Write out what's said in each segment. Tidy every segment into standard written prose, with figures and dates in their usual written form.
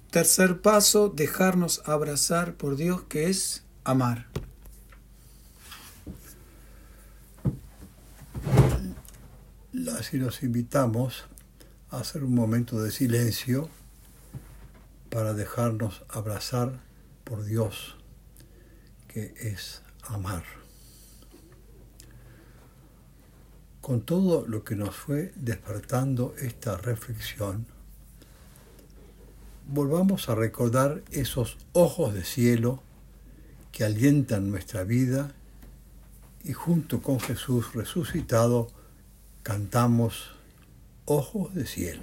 Tercer paso, dejarnos abrazar por Dios, que es amar. Así los invitamos a hacer un momento de silencio para dejarnos abrazar por Dios, que es amar. Con todo lo que nos fue despertando esta reflexión, volvamos a recordar esos ojos de cielo que alientan nuestra vida y junto con Jesús resucitado cantamos Ojos de Cielo.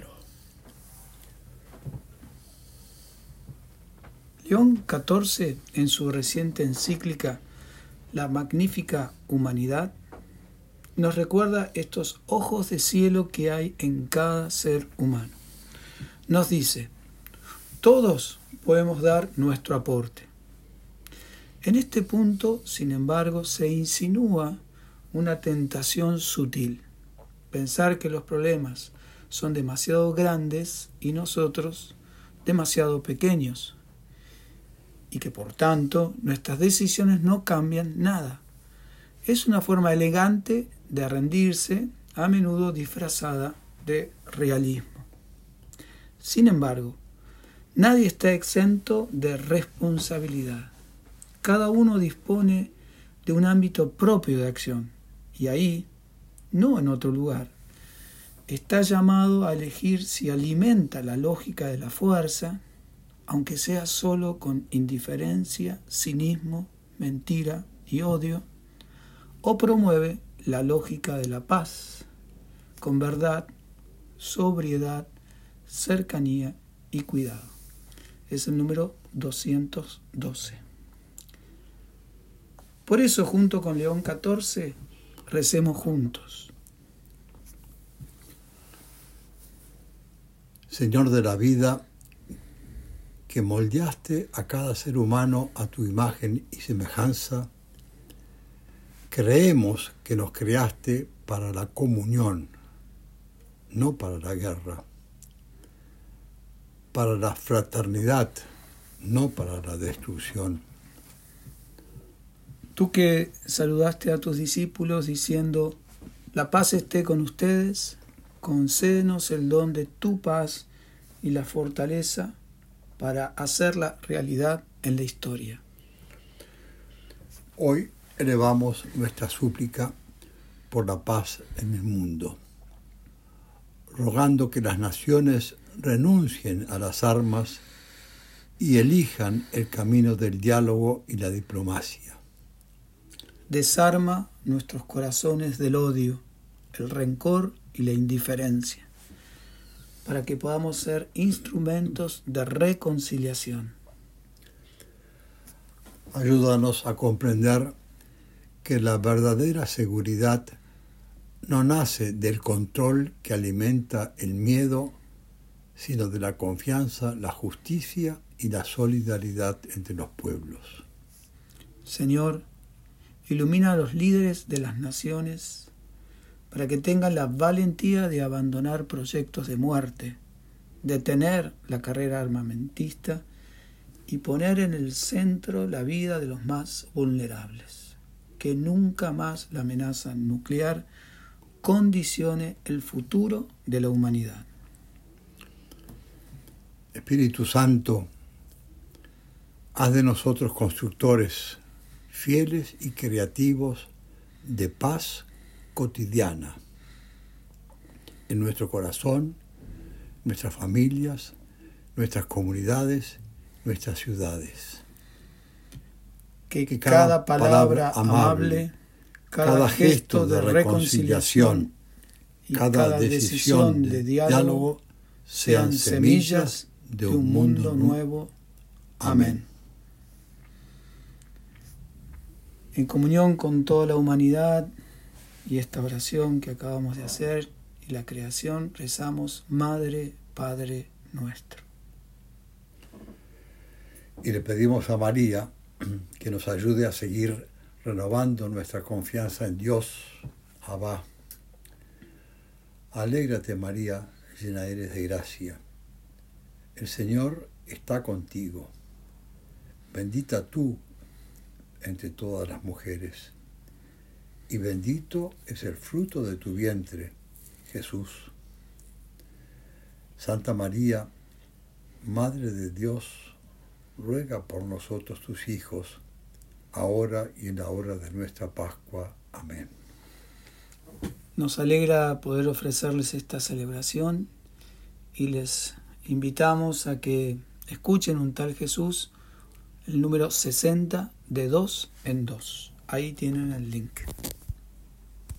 León XIV, en su reciente encíclica La Magnífica Humanidad, nos recuerda estos ojos de cielo que hay en cada ser humano. Nos dice: todos podemos dar nuestro aporte. En este punto, sin embargo, se insinúa una tentación sutil: pensar que los problemas son demasiado grandes y nosotros demasiado pequeños, y que por tanto nuestras decisiones no cambian nada. Es una forma elegante de rendirse, a menudo disfrazada de realismo. Sin embargo, nadie está exento de responsabilidad. Cada uno dispone de un ámbito propio de acción, y ahí, no en otro lugar, está llamado a elegir si alimenta la lógica de la fuerza, aunque sea solo con indiferencia, cinismo, mentira y odio, o promueve la lógica de la paz, con verdad, sobriedad, cercanía y cuidado. Es el número 212. Por eso, junto con León XIV, recemos juntos. Señor de la vida, que moldeaste a cada ser humano a tu imagen y semejanza, creemos que nos creaste para la comunión, no para la guerra, para la fraternidad, no para la destrucción. Tú que saludaste a tus discípulos diciendo: la paz esté con ustedes, concédenos el don de tu paz y la fortaleza para hacerla realidad en la historia. Hoy elevamos nuestra súplica por la paz en el mundo, rogando que las naciones renuncien a las armas y elijan el camino del diálogo y la diplomacia. Desarma nuestros corazones del odio, el rencor y la indiferencia, para que podamos ser instrumentos de reconciliación. Ayúdanos a comprender que la verdadera seguridad no nace del control que alimenta el miedo, sino de la confianza, la justicia y la solidaridad entre los pueblos. Señor, ilumina a los líderes de las naciones para que tengan la valentía de abandonar proyectos de muerte, detener la carrera armamentista y poner en el centro la vida de los más vulnerables. Que nunca más la amenaza nuclear condicione el futuro de la humanidad. Espíritu Santo, haz de nosotros constructores fieles y creativos de paz cotidiana en nuestro corazón, nuestras familias, nuestras comunidades, nuestras ciudades. Que cada palabra amable, cada gesto de reconciliación y cada decisión de diálogo sean semillas de un mundo nuevo. Amén. En comunión con toda la humanidad y esta oración que acabamos de hacer y la creación, rezamos: Madre, Padre nuestro. Y le pedimos a María que nos ayude a seguir renovando nuestra confianza en Dios. Abba. Alégrate, María, llena eres de gracia. El Señor está contigo. Bendita tú entre todas las mujeres, y bendito es el fruto de tu vientre, Jesús. Santa María, Madre de Dios, ruega por nosotros tus hijos, ahora y en la hora de nuestra Pascua. Amén. Nos alegra poder ofrecerles esta celebración y les invitamos a que escuchen un tal Jesús, el número 60 de 2 en 2. Ahí tienen el link.